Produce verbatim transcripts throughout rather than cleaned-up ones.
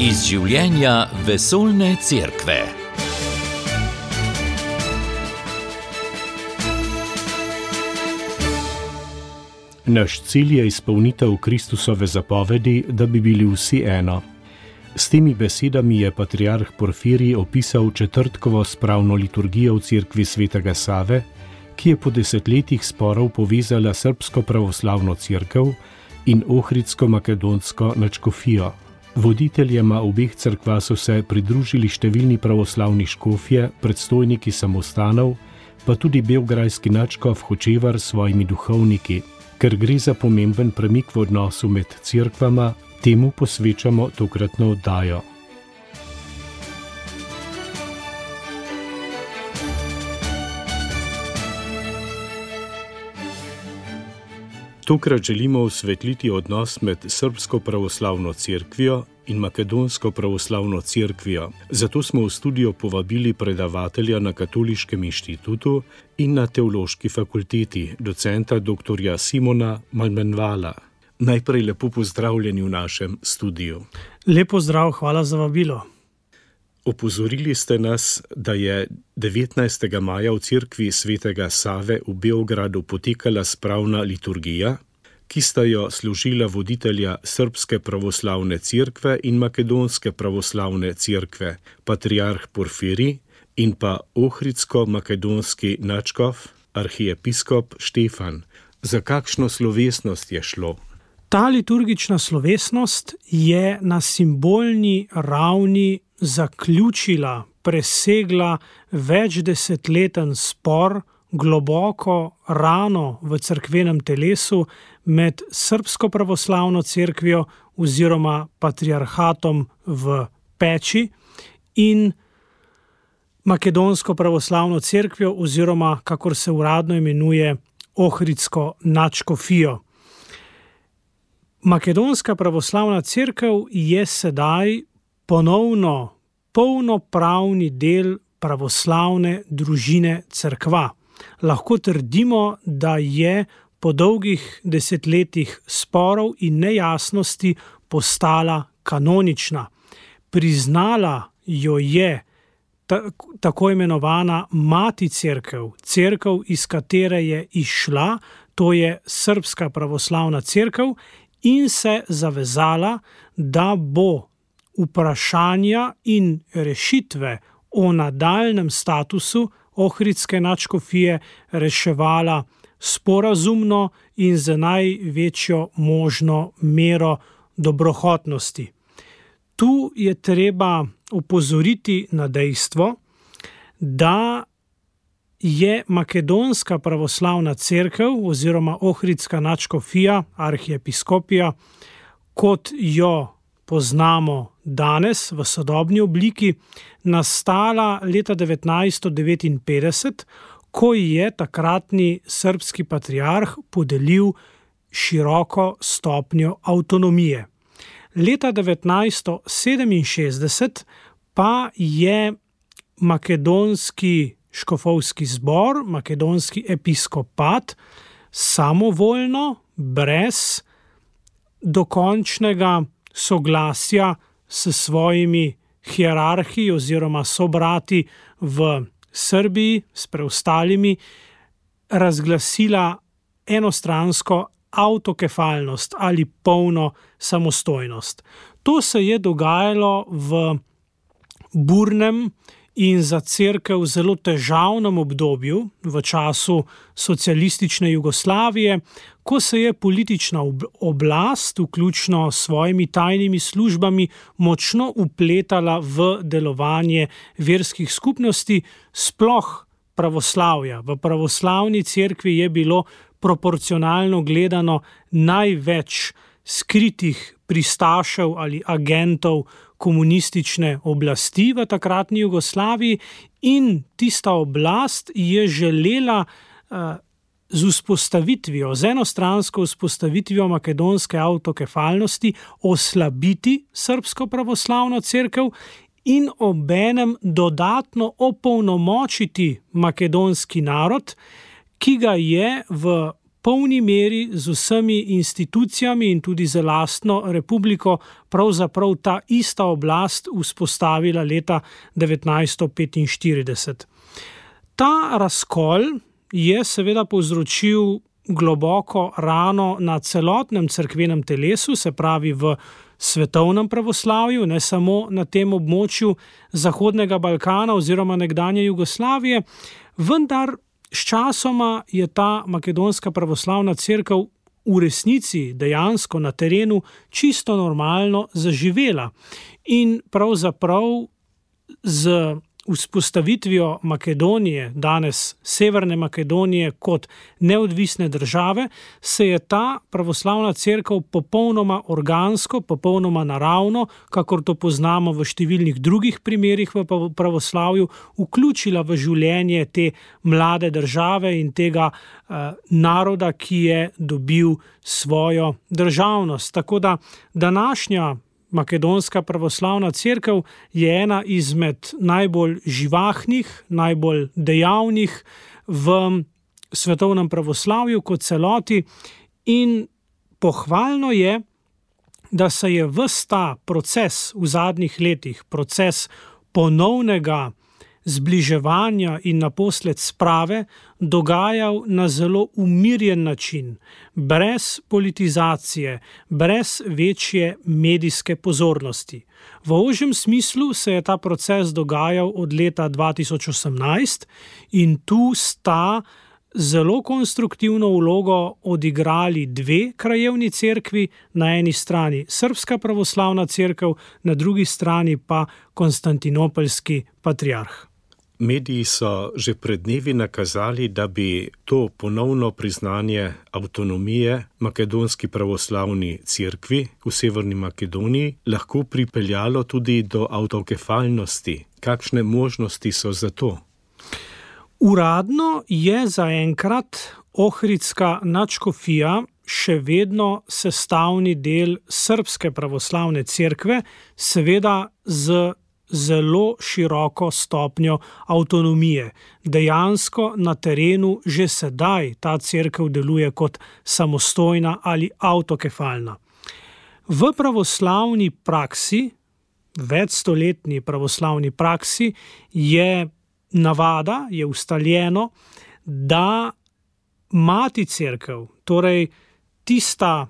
Iz življenja vesoljne cerkve. Naš cilj je izpolnitev Kristusove zapovedi, da bi bili vsi eno. S temi besedami je patriarh Porfirij opisal četrtkovo spravno liturgijo v cerkvi svetega Save, ki je po desetletjih sporov povezala srbsko pravoslavno cerkev in ohridsko-makedonsko nadškofijo. Voditeljema obeh cerkva so se pridružili številni pravoslavni škofje, predstojniki samostanov, pa tudi beograjski nadškof Hočevar s svojimi duhovniki. Ker gre za pomemben premik v odnosu med cerkvama, temu posvečamo tokratno oddajo. Tokrat želimo osvetliti odnos med srbsko pravoslavno cerkvijo in makedonsko pravoslavno cerkvijo. Zato smo v studio povabili predavatelja na Katoliškem inštitutu in na Teološki fakulteti, docenta doktorja Simona Malmenvala. Najprej lepo pozdravljeni v našem studiu. Lep pozdrav, hvala za vabilo. Opozorili ste nas, da je devetnajstega maja v cerkvi svetega Save v Beogradu potekala spravna liturgija, ki sta jo služila voditelja srbske pravoslavne cerkve in makedonske pravoslavne cerkve, patriarh Porfirij in pa ohridsko-makedonski nadškof, arhiepiskop Štefan. Za kakšno slovesnost je šlo? Ta liturgična slovesnost je na simbolni ravni zaključila, presegla večdesetleten spor, globoko rano v cerkvenem telesu med srbsko pravoslavno cerkvijo oziroma patriarhatom v Peči in makedonsko pravoslavno cerkvijo oziroma, kakor se uradno imenuje, ohridsko nadškofijo. Makedonska pravoslavna cerkev je sedaj ponovno polnopravni del pravoslavne družine cerkva. Lahko trdimo, da je po dolgih desetletjih sporov in nejasnosti postala kanonična. Priznala jo je ta, tako imenovana mati cerkev, cerkev, iz katere je izšla, to je srbska pravoslavna cerkev, in se zavezala, da bo vprašanja in rešitve o nadaljnjem statusu ohridske nadškofije reševala sporazumno in z največjo možno mero dobrohotnosti. Tu je treba opozoriti na dejstvo, da je makedonska pravoslavna cerkev oziroma ohridska nadškofija, arhiepiskopija, kot jo poznamo danes v sodobni obliki, nastala leta devetnajststo devetinpetdeset, ko je takratni srbski patriarh podelil široko stopnjo avtonomije. Leta devetnajststo sedeminšestdeset pa je makedonski škofovski zbor, makedonski episkopat, samovoljno, brez dokončnega soglasja s svojimi hierarhi oziroma sobrati v Srbiji, s preostalimi, razglasila enostransko avtokefalnost ali polno samostojnost. To se je dogajalo v burnem in za cerkev zelo težavnem obdobju v času socialistične Jugoslavije, ko se je politična oblast, vključno s svojimi tajnimi službami, močno vpletala v delovanje verskih skupnosti, sploh pravoslavja. V pravoslavni cerkvi je bilo proporcionalno gledano največ skritih pristašev ali agentov komunistične oblasti v takratni Jugoslaviji in tista oblast je želela uh, z vzpostavitvijo, z enostransko vzpostavitvijo makedonske avtokefalnosti oslabiti srbsko pravoslavno cerkev in obenem dodatno opolnomočiti makedonski narod, ki ga je v polni meri z vsemi institucijami in tudi z lastno republiko pravzaprav ta ista oblast vzpostavila leta devetnajststo petinštirideset. Ta razkol je seveda povzročil globoko rano na celotnem cerkvenem telesu, se pravi v svetovnem pravoslavju, ne samo na tem območju Zahodnega Balkana oziroma nekdanje Jugoslavije, vendar sčasoma je ta makedonska pravoslavna cerkev v resnici dejansko na terenu čisto normalno zaživela in pravzaprav z vzpostavitvijo Makedonije, danes Severne Makedonije kot neodvisne države, se je ta pravoslavna cerkev popolnoma organsko, popolnoma naravno, kakor to poznamo v številnih drugih primerih v pravoslavju, vključila v življenje te mlade države in tega eh, naroda, ki je dobil svojo državnost. Tako da današnja makedonska pravoslavna cerkev je ena izmed najbolj živahnih, najbolj dejavnih v svetovnem pravoslavju kot celoti in pohvalno je, da se je ves ta proces v zadnjih letih, proces ponovnega zbliževanja in naposled sprave dogajal na zelo umirjen način, brez politizacije, brez večje medijske pozornosti. V ožjem smislu se je ta proces dogajal od leta dva tisoč osemnajst in tu sta zelo konstruktivno vlogo odigrali dve krajevni cerkvi, na eni strani Srbska pravoslavna cerkev, na drugi strani pa Konstantinopeljski patriarh. Mediji so že pred dnevi nakazali, da bi to ponovno priznanje avtonomije makedonski pravoslavni cerkvi v Severni Makedoniji lahko pripeljalo tudi do avtokefalnosti. Kakšne možnosti so za to? Uradno je zaenkrat Ohridska nadškofija še vedno sestavni del Srbske pravoslavne cerkve, seveda z zelo široko stopnjo avtonomije. Dejansko na terenu že sedaj ta cerkev deluje kot samostojna ali avtokefalna. V pravoslavni praksi, večstoletni pravoslavni praksi, je navada, je ustaljeno, da mati cerkev, torej tista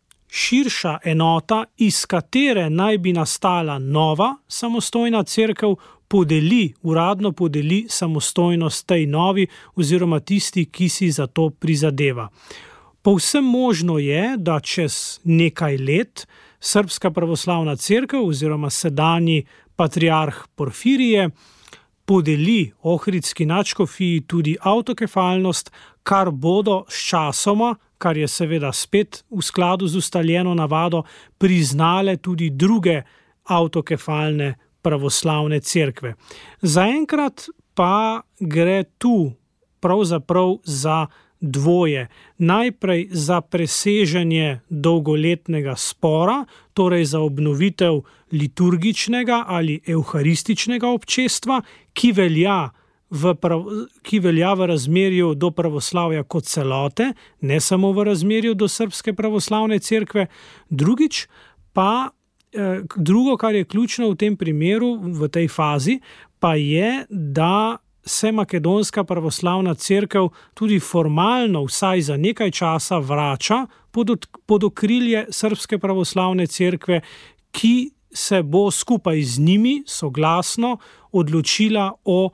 širša enota, iz katere naj bi nastala nova samostojna cerkev, podeli, uradno podeli samostojnost tej novi oziroma tisti, ki si za to prizadeva. Povsem možno je, da čez nekaj let Srbska pravoslavna cerkev oziroma sedanji patriarh Porfirije podeli Ohridski nadškofiji tudi avtokefalnost, kar bodo sčasoma, kar je seveda spet v skladu z ustaljeno navado, priznale tudi druge avtokefalne pravoslavne cerkve. Zaenkrat pa gre tu pravzaprav za dvoje. Najprej za preseženje dolgoletnega spora, torej za obnovitev liturgičnega ali evharističnega občestva, ki velja v, prav, ki velja v razmerju do pravoslavja kot celote, ne samo v razmerju do Srbske pravoslavne cerkve. Drugič pa, eh, drugo, kar je ključno v tem primeru, v tej fazi, pa je, da se makedonska pravoslavna cerkev tudi formalno vsaj za nekaj časa vrača pod, pod okrilje Srbske pravoslavne cerkve, ki se bo skupaj z njimi soglasno odločila o,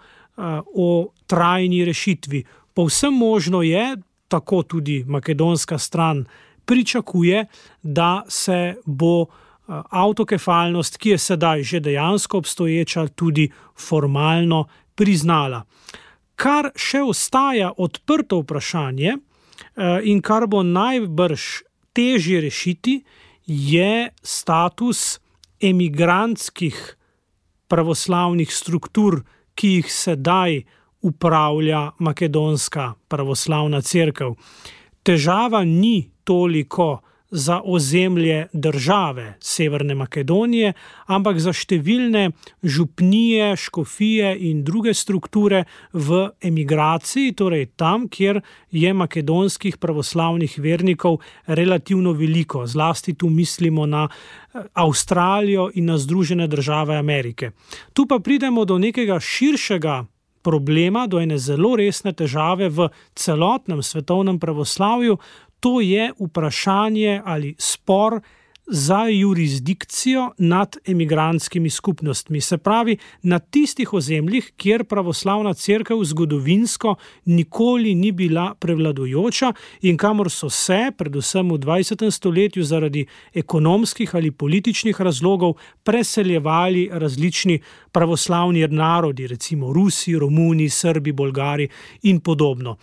o trajni rešitvi. Povsem možno je, tako tudi makedonska stran pričakuje, da se bo avtokefalnost, ki je sedaj že dejansko obstoječa, tudi formalno priznala. Kar še ostaja odprto vprašanje in kar bo najbrž težje rešiti, je status emigrantskih pravoslavnih struktur, ki jih sedaj upravlja makedonska pravoslavna cerkev. Težava ni toliko za ozemlje države Severne Makedonije, ampak za številne župnije, škofije in druge strukture v emigraciji, torej tam, kjer je makedonskih pravoslavnih vernikov relativno veliko. Zlasti tu mislimo na Avstralijo in na Združene države Amerike. Tu pa pridemo do nekega širšega problema, do ene zelo resne težave v celotnem svetovnem pravoslavju. To je vprašanje ali spor za jurisdikcijo nad emigrantskimi skupnostmi. Se pravi, na tistih ozemljih, kjer pravoslavna cerkev zgodovinsko nikoli ni bila prevladujoča in kamor so se, predvsem v dvajsetem stoletju, zaradi ekonomskih ali političnih razlogov preseljevali različni pravoslavni narodi, recimo Rusi, Romuni, Srbi, Bolgari in podobno.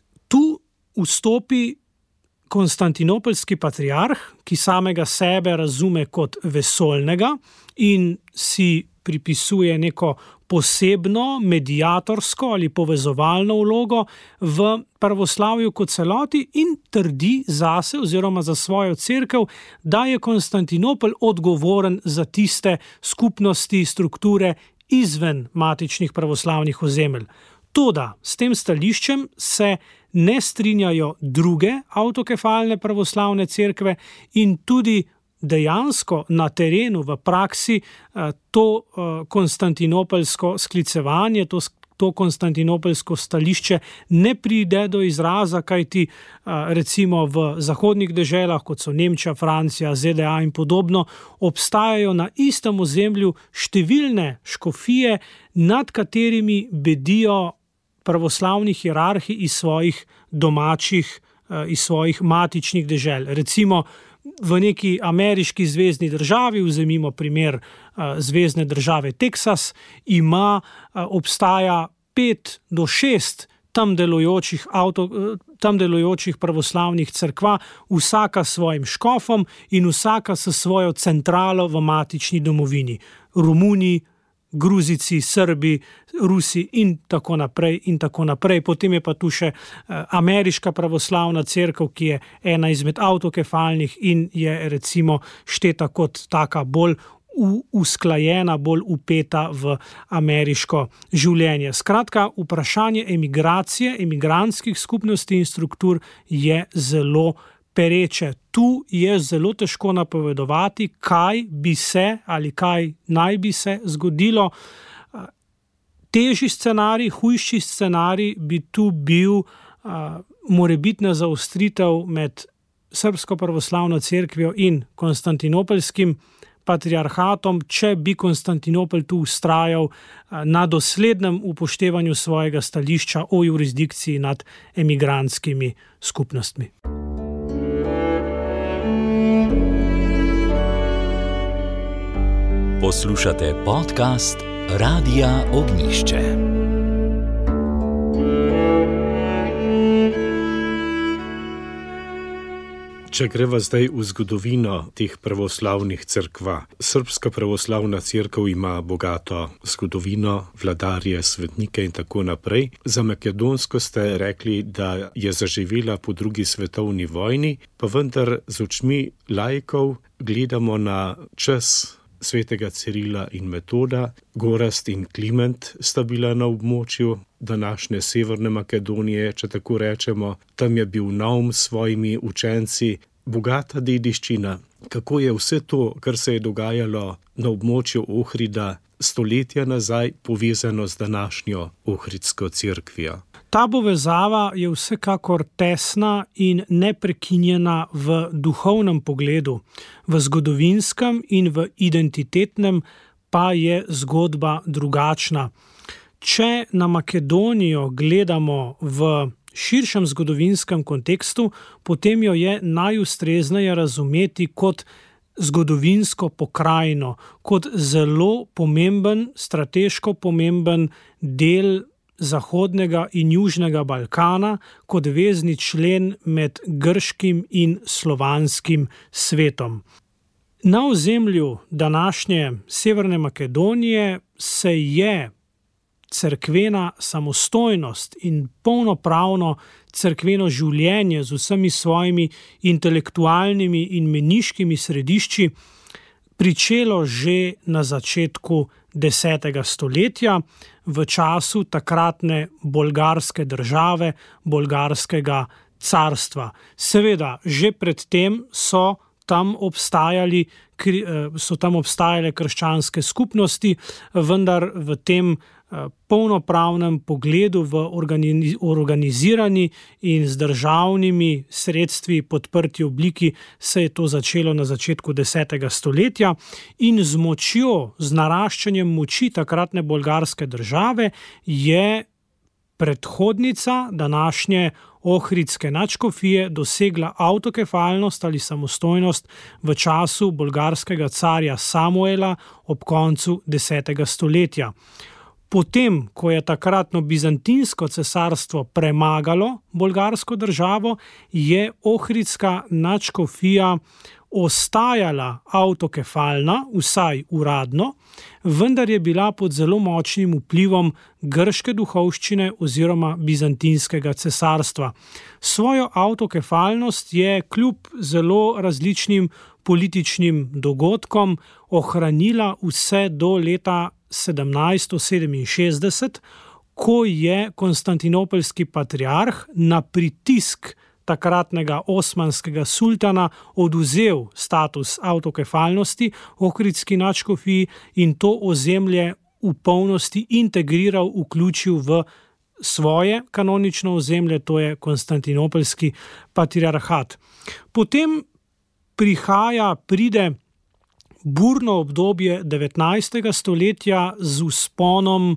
Tu vstopi Konstantinopeljski patriarh, ki samega sebe razume kot vesoljnega in si pripisuje neko posebno mediatorsko ali povezovalno vlogo v pravoslavju kot celoti in trdi zase oziroma za svojo cerkev, da je Konstantinopel odgovoren za tiste skupnosti, strukture izven matičnih pravoslavnih ozemelj. Toda s tem stališčem se ne strinjajo druge avtokefalne pravoslavne cerkve in tudi dejansko na terenu, v praksi, to konstantinopeljsko sklicevanje, to, to konstantinopeljsko stališče ne pride do izraza, kajti recimo v zahodnih deželah, kot so Nemčija, Francija, Z D A in podobno, obstajajo na istem ozemlju številne škofije, nad katerimi bedijo pravoslavni hierarhi iz svojih domačih, iz svojih matičnih dežel. Recimo v neki ameriški zvezni državi, vzemimo primer zvezne države Teksas, ima, obstaja pet do šest tam delujočih, avto, tam delujočih pravoslavnih cerkva, vsaka s svojim škofom in vsaka s svojo centralo v matični domovini. Romuni, Gruzici, Srbi, Rusi in tako naprej in tako naprej. Potem je pa tu še ameriška pravoslavna cerkev, ki je ena izmed avtokefalnih in je recimo šteta kot taka bolj usklajena, bolj upeta v ameriško življenje. Skratka, vprašanje emigracije, emigrantskih skupnosti in struktur je zelo pereče. Tu je zelo težko napovedovati, kaj bi se ali kaj naj bi se zgodilo. Težji scenarij, hujši scenarij bi tu bil uh, morebitna zaostritev med srbsko pravoslavno cerkvijo in konstantinopeljskim patriarhatom, če bi Konstantinopel tu vztrajal na doslednem upoštevanju svojega stališča o jurisdikciji nad emigrantskimi skupnostmi. Poslušate podcast Radia Ognjišče. Če greva zdaj v zgodovino teh pravoslavnih cerkva. Srbska pravoslavna cerkev ima bogato zgodovino, vladarje, svetnike in tako naprej. Za makedonsko ste rekli, da je zaživela po drugi svetovni vojni, pa vendar z očmi laikov gledamo na čas svetega Cirila in Metoda. Gorazd in Kliment sta bila na območju današnje Severne Makedonije, če tako rečemo. Tam je bil Naum s svojimi učenci, bogata dediščina. Kako je vse to, kar se je dogajalo na območju Ohrida stoletja nazaj, povezano z današnjo ohridsko cerkvijo? Ta povezava je vsekakor tesna in neprekinjena v duhovnem pogledu, v zgodovinskem in v identitetnem pa je zgodba drugačna. Če na Makedonijo gledamo v širšem zgodovinskem kontekstu, potem jo je najustrezneje razumeti kot zgodovinsko pokrajino, kot zelo pomemben, strateško pomemben del Zahodnega in Južnega Balkana, kot vezni člen med grškim in slovanskim svetom. Na ozemlju današnje Severne Makedonije se je cerkvena samostojnost in polnopravno cerkveno življenje z vsemi svojimi intelektualnimi in meniškimi središči pričelo že na začetku desetega stoletja v času takratne bolgarske države, bolgarskega carstva. Seveda, že predtem so tam obstajali, so tam obstajale krščanske skupnosti, vendar v tem polnopravnem pogledu v organizirani in z državnimi sredstvi podprti obliki se je to začelo na začetku desetega stoletja in z močjo, z naraščanjem moči takratne bolgarske države je predhodnica današnje ohridske nadškofije dosegla avtokefalnost ali samostojnost v času bolgarskega carja Samuela ob koncu desetega stoletja. Potem, ko je takratno bizantinsko cesarstvo premagalo bolgarsko državo, je ohridska nadškofija ostajala avtokefalna, vsaj uradno, vendar je bila pod zelo močnim vplivom grške duhovščine oziroma bizantinskega cesarstva. Svojo avtokefalnost je kljub zelo različnim političnim dogodkom ohranila vse do leta sedemnajststo sedeminšestdeset, ko je konstantinopeljski patriarh na pritisk takratnega osmanskega sultana odvzel status avtokefalnosti ohridski nadškofiji in to ozemlje v polnosti integriral, vključil v svoje kanonično ozemlje, to je konstantinopeljski patriarhat. Potem prihaja, pride burno obdobje devetnajstega stoletja z vzponom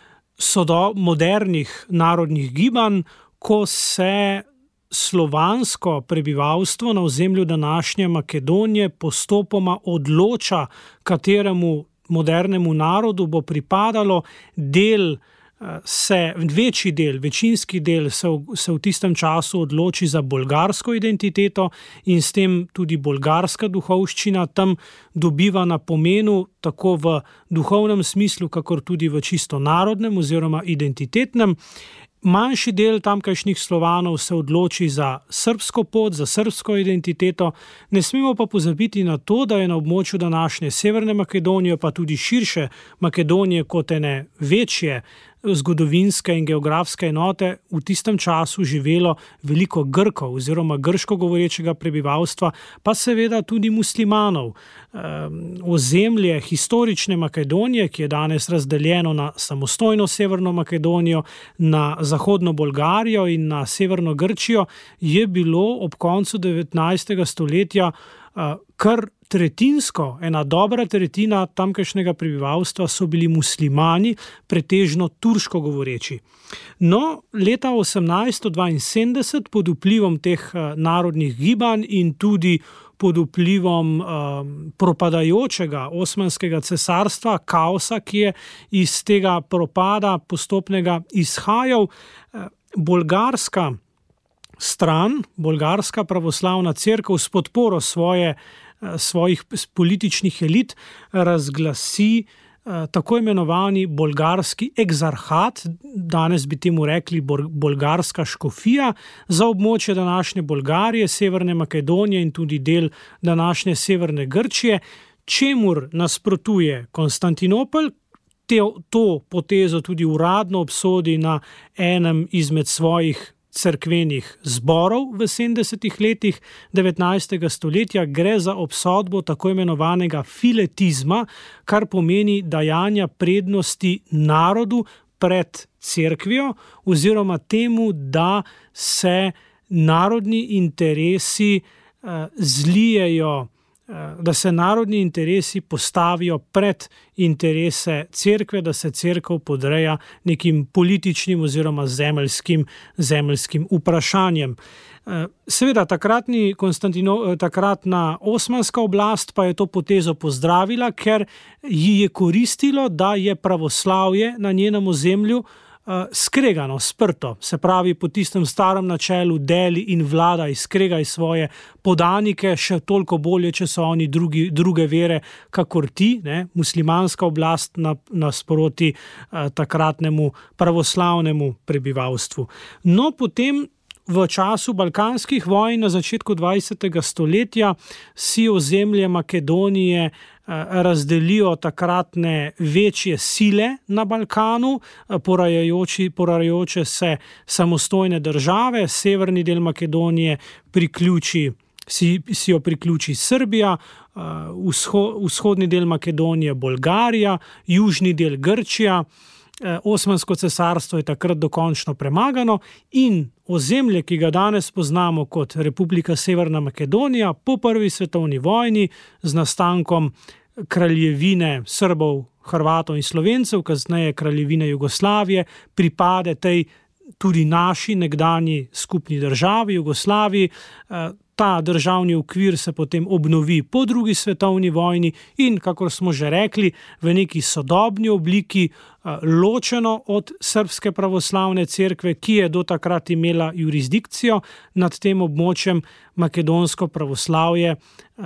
sodo modernih narodnih gibanj, ko se slovansko prebivalstvo na ozemlju današnje Makedonije postopoma odloča, kateremu modernemu narodu bo pripadalo. Del se, večji del, večinski del se v, se v tistem času odloči za bolgarsko identiteto in s tem tudi bolgarska duhovščina tam dobiva na pomenu tako v duhovnem smislu, kakor tudi v čisto narodnem oziroma identitetnem. Manjši del tamkajšnjih Slovanov se odloči za srbsko pot, za srbsko identiteto. Ne smemo pa pozabiti na to, da je na območju današnje Severne Makedonije, pa tudi širše Makedonije kot ene večje zgodovinske in geografske enote v tistem času živelo veliko Grkov oziroma grško govorečega prebivalstva, pa seveda tudi muslimanov. Ozemlje historične Makedonije, ki je danes razdeljeno na samostojno Severno Makedonijo, na zahodno Bolgarijo in na severno Grčijo, je bilo ob koncu devetnajstega stoletja kar tretjinsko, ena dobra tretjina tamkajšnjega prebivalstva so bili muslimani, pretežno turško govoreči. No, leta osemnajststo dvainsedemdeset pod vplivom teh narodnih gibanj in tudi pod vplivom um, propadajočega osmanskega cesarstva, kaosa, ki je iz tega propada postopnega izhajal, bolgarska stran, bolgarska pravoslavna cerkev s podporo svoje, svojih političnih elit razglasi tako imenovani bolgarski egzarhat, danes bi temu rekli bolgarska škofija, za območje današnje Bolgarije, Severne Makedonije in tudi del današnje Severne Grčije, čemur nasprotuje Konstantinopel. Te, to potezo tudi uradno obsodi na enem izmed svojih cerkvenih zborov v sedemdesetih letih devetnajstega stoletja. Gre za obsodbo tako imenovanega filetizma, kar pomeni dajanja prednosti narodu pred cerkvijo oziroma temu, da se narodni interesi uh, zlijejo, da se narodni interesi postavijo pred interese cerkve, da se cerkev podreja nekim političnim oziroma zemeljskim, zemeljskim vprašanjem. Seveda, takratni Konstantino, takratna osmanska oblast pa je to potezo pozdravila, ker ji je koristilo, da je pravoslavje na njenem ozemlju skregano, sprto, se pravi po tistem starem načelu deli in vladaj, skregaj svoje podanike, še toliko bolje, če so oni drugi, druge vere, kakor ti, ne, muslimanska oblast na, nasproti eh, takratnemu pravoslavnemu prebivalstvu. No, potem v času balkanskih vojn na začetku dvajsetega stoletja si ozemlje Makedonije razdelijo takratne večje sile na Balkanu, porajajoči, porajajoče se samostojne države. Severni del Makedonije priključi, si, si jo priključi Srbija, vzho, vzhodni del Makedonije Bolgarija, južni del Grčija. Osmansko cesarstvo je takrat dokončno premagano in ozemlje, ki ga danes poznamo kot Republika Severna Makedonija, po prvi svetovni vojni z nastankom kraljevine Srbov, Hrvatov in Slovencev, kasneje kraljevine Jugoslavije, pripade tej tudi naši nekdanji skupni državi Jugoslaviji. Ta državni okvir se potem obnovi po drugi svetovni vojni in, kakor smo že rekli, v neki sodobni obliki, ločeno od Srbske pravoslavne cerkve, ki je do takrat imela jurisdikcijo nad tem območjem, makedonsko pravoslavje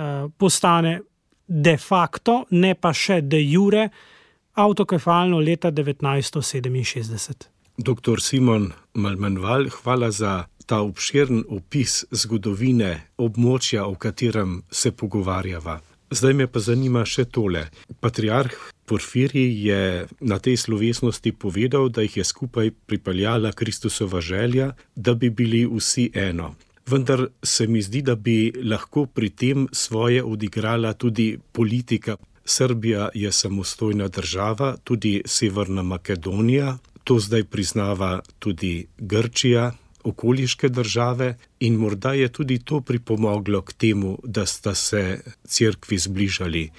postane de facto, ne pa še de jure, avtokefalno leta devetnajststo sedeminšestdeset. Doktor Simon Malmenval, hvala za ta obširen opis zgodovine območja, o katerem se pogovarjava. Zdaj me pa zanima še tole. Patriarh Porfirij je na tej slovesnosti povedal, da jih je skupaj pripeljala Kristusova želja, da bi bili vsi eno. Vendar se mi zdi, da bi lahko pri tem svoje odigrala tudi politika. Srbija je samostojna država, tudi Severna Makedonija, to zdaj priznava tudi Grčija, okoliške države in morda je tudi to pripomoglo k temu, da sta se cerkvi zbližali.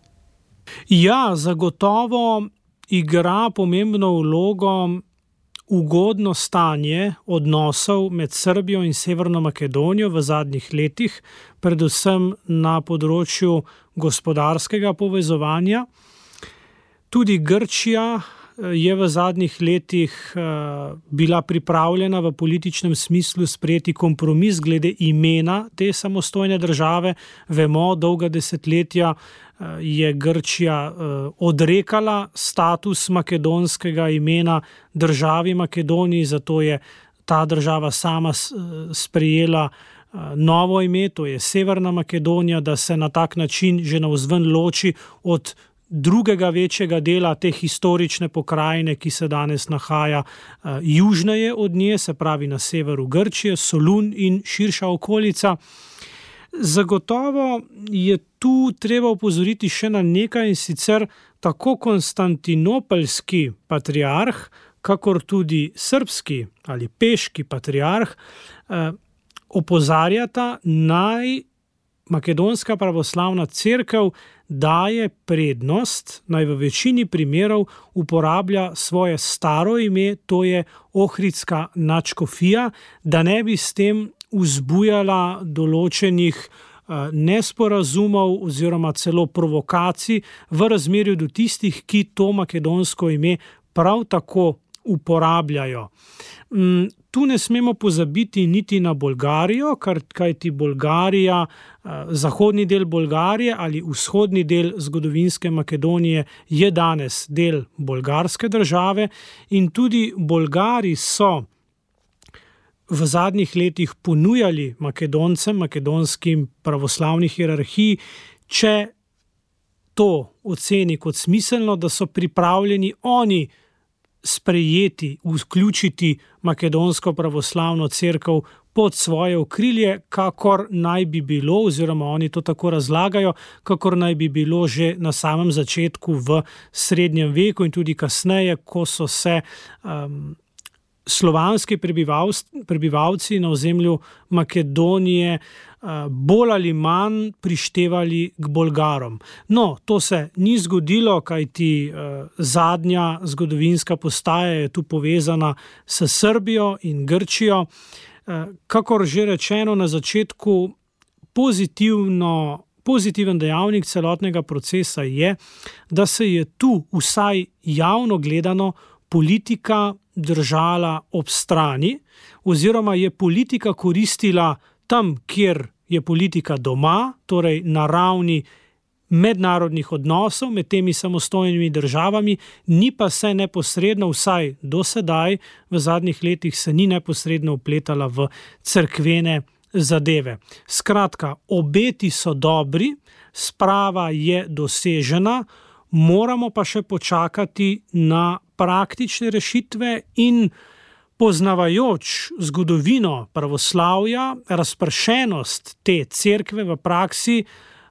Ja, zagotovo igra pomembno vlogo ugodno stanje odnosov med Srbijo in Severno Makedonijo v zadnjih letih, predvsem na področju gospodarskega povezovanja. Tudi Grčija je v zadnjih letih bila pripravljena v političnem smislu sprejeti kompromis glede imena te samostojne države. Vemo, dolga desetletja je Grčija odrekala status makedonskega imena državi Makedoniji, zato je ta država sama sprejela novo ime, to je Severna Makedonija, da se na tak način že navzven loči od drugega večjega dela te historične pokrajine, ki se danes nahaja uh, južneje od nje, se pravi na severu Grčije, Solun in širša okolica. Zagotovo je tu treba opozoriti še na nekaj, in sicer tako konstantinopeljski patriarh, kakor tudi srbski ali peški patriarh uh, opozarjata, naj makedonska pravoslavna cerkev daje prednost, naj v večini primerov uporablja svoje staro ime, to je ohridska nadškofija, da ne bi s tem vzbujala določenih nesporazumov oziroma celo provokacij v razmerju do tistih, ki to makedonsko ime prav tako uporabljajo. Tu ne smemo pozabiti niti na Bolgarijo, kajti Bolgarija, zahodni del Bolgarije ali vzhodni del zgodovinske Makedonije je danes del bolgarske države in tudi Bolgari so v zadnjih letih ponujali Makedoncem, makedonskim pravoslavni hierarhiji, če to oceni kot smiselno, da so pripravljeni oni sprejeti, vključiti makedonsko pravoslavno cerkev pod svoje okrilje, kakor naj bi bilo, oziroma oni to tako razlagajo, kakor naj bi bilo že na samem začetku v srednjem veku in tudi kasneje, ko so se um, slovanski prebivalci na ozemlju Makedonije bolj ali manj prištevali k Bolgarom. No, to se ni zgodilo, kajti zadnja zgodovinska postaja je tu povezana s Srbijo in Grčijo. Kakor že rečeno na začetku, pozitivno, pozitiven dejavnik celotnega procesa je, da se je tu vsaj javno gledano politika držala ob strani, oziroma je politika koristila tam, kjer je politika doma, torej na ravni mednarodnih odnosov med temi samostojnimi državami, ni pa se neposredno, vsaj do sedaj, v zadnjih letih se ni neposredno vpletala v cerkvene zadeve. Skratka, obeti so dobri, sprava je dosežena, moramo pa še počakati na praktične rešitve in poznavajoč zgodovino pravoslavja, razpršenost te cerkve v praksi,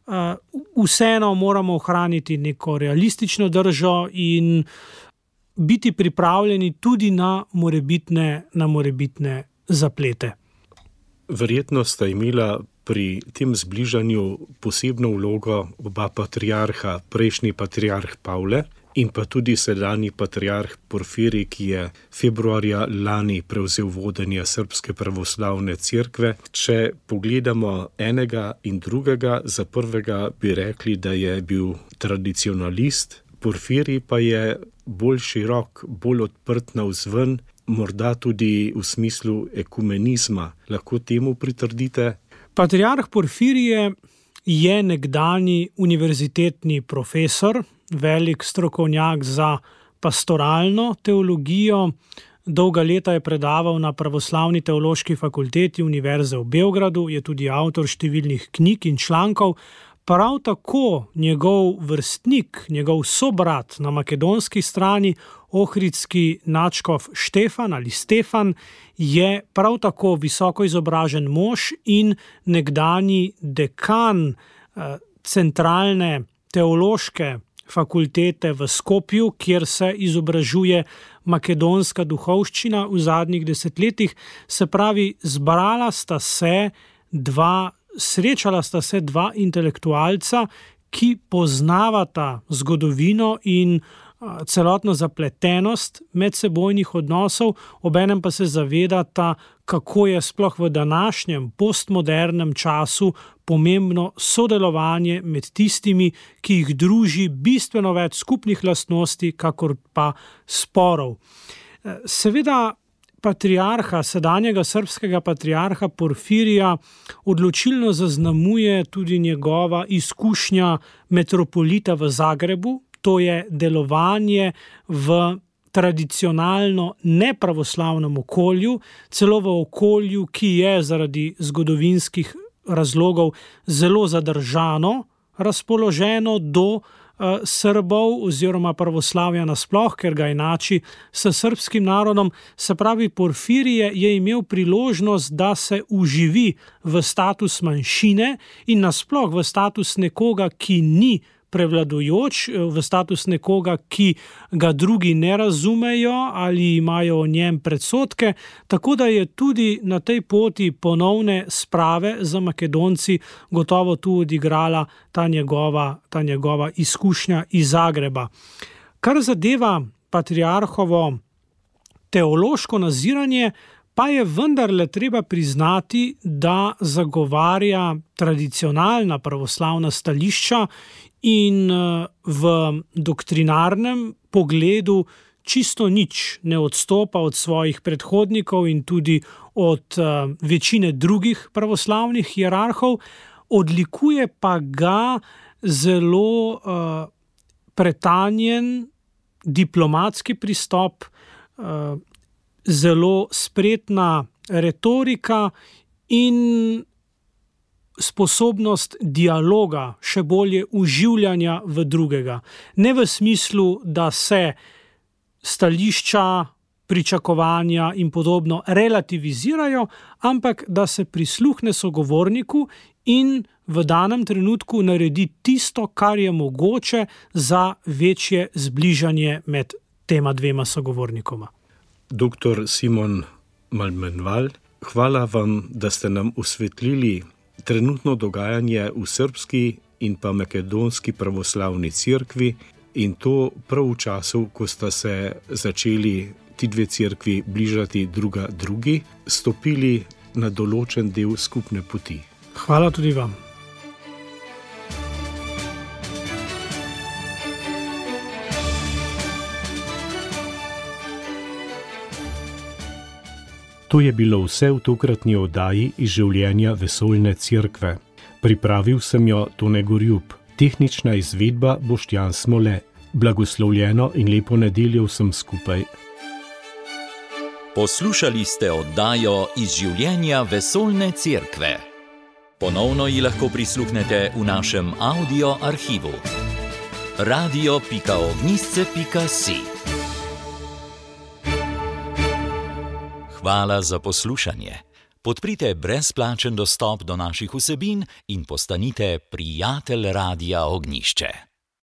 vseeno moramo ohraniti neko realistično držo in biti pripravljeni tudi na morebitne, na morebitne zaplete. Verjetno sta imela pri tem zbližanju posebno vlogo oba patriarha, prejšnji patriarh Pavle in pa tudi sedanji patriarh Porfirij, ki je februarja lani prevzel vodenje Srbske pravoslavne cerkve. Če pogledamo enega in drugega, za prvega bi rekli, da je bil tradicionalist, Porfirij pa je bolj širok, bolj odprt navzven, morda tudi v smislu ekumenizma. Lahko temu pritrdite? Patriarh Porfirije je nekdanji univerzitetni profesor, velik strokovnjak za pastoralno teologijo. Dolga leta je predaval na Pravoslavni teološki fakulteti Univerze v Beogradu, je tudi avtor številnih knjig in člankov. Prav tako njegov vrstnik, njegov sobrat na makedonski strani, ohridski nadškof Štefan ali Stefan, je prav tako visoko izobražen mož in nekdanji dekan eh, centralne teološke fakultete v Skopju, kjer se izobražuje makedonska duhovščina v zadnjih desetletjih. Se pravi, zbrala sta se dva, srečala sta se dva intelektualca, ki poznavata zgodovino in celotno zapletenost medsebojnih odnosov, obenem pa se zavedata, kako je sploh v današnjem postmodernem času pomembno sodelovanje med tistimi, ki jih druži bistveno več skupnih lastnosti, kakor pa sporov. Seveda patriarha, sedanjega srbskega patriarha Porfirija odločilno zaznamuje tudi njegova izkušnja metropolita v Zagrebu, to je delovanje v tradicionalno nepravoslavnem okolju, celo v okolju, ki je zaradi zgodovinskih razlogov zelo zadržano razpoloženo do uh, Srbov oziroma pravoslavja nasploh, ker ga enači s srbskim narodom. Se pravi, Porfirije je imel priložnost, da se uživi v status manjšine in nasploh v status nekoga, ki ni prevladujoč, v status nekoga, ki ga drugi ne razumejo ali imajo o njem predsodke, tako da je tudi na tej poti ponovne sprave za Makedonci gotovo tu odigrala ta njegova, ta njegova izkušnja iz Zagreba. Kar zadeva patriarhovo teološko naziranje, pa je vendarle treba priznati, da zagovarja tradicionalna pravoslavna stališča in v doktrinarnem pogledu čisto nič ne odstopa od svojih predhodnikov in tudi od večine drugih pravoslavnih hierarhov, odlikuje pa ga zelo pretanjen diplomatski pristop, zelo spretna retorika in sposobnost dialoga, še bolje uživljanja v drugega. Ne v smislu, da se stališča, pričakovanja in podobno relativizirajo, ampak da se prisluhne sogovorniku in v danem trenutku naredi tisto, kar je mogoče za večje zbližanje med tema dvema sogovornikoma. Doktor Simon Malmenval, hvala vam, da ste nam osvetlili trenutno dogajanje v srbski in pa makedonski pravoslavni cerkvi in to prav v času, ko sta se začeli ti dve cerkvi bližati druga drugi, stopili na določen del skupne poti. Hvala tudi vam. To je bilo vse v tokratni oddaji iz življenja Vesoljne cerkve. Pripravil sem jo Tone Gorjup, tehnična izvedba Boštjan Smole. Blagoslovljeno in lepo nedeljo vsem skupaj. Poslušali ste oddajo iz življenja Vesoljne cerkve. Ponovno ji lahko prisluhnete v našem audio arhivu. radio pika ognjišče pika si. Hvala za poslušanje. Podprite brezplačen dostop do naših vsebin in postanite prijatelj Radia Ognjišče.